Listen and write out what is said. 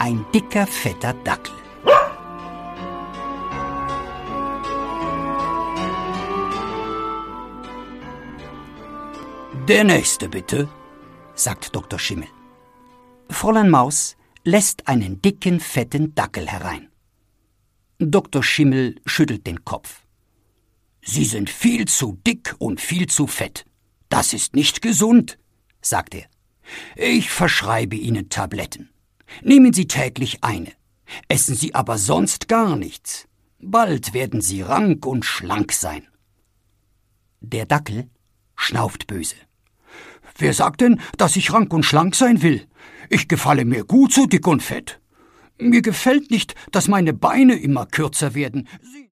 ein dicker, fetter Dackel. Der Nächste, bitte, sagt Dr. Schimmel. Fräulein Maus lässt einen dicken, fetten Dackel herein. Dr. Schimmel schüttelt den Kopf. Sie sind viel zu dick und viel zu fett. Das ist nicht gesund, sagt er. Ich verschreibe Ihnen Tabletten. Nehmen Sie täglich eine. Essen Sie aber sonst gar nichts. Bald werden Sie rank und schlank sein. Der Dackel schnauft böse. Wer sagt denn, dass ich rank und schlank sein will? Ich gefalle mir gut so dick und fett. Mir gefällt nicht, dass meine Beine immer kürzer werden.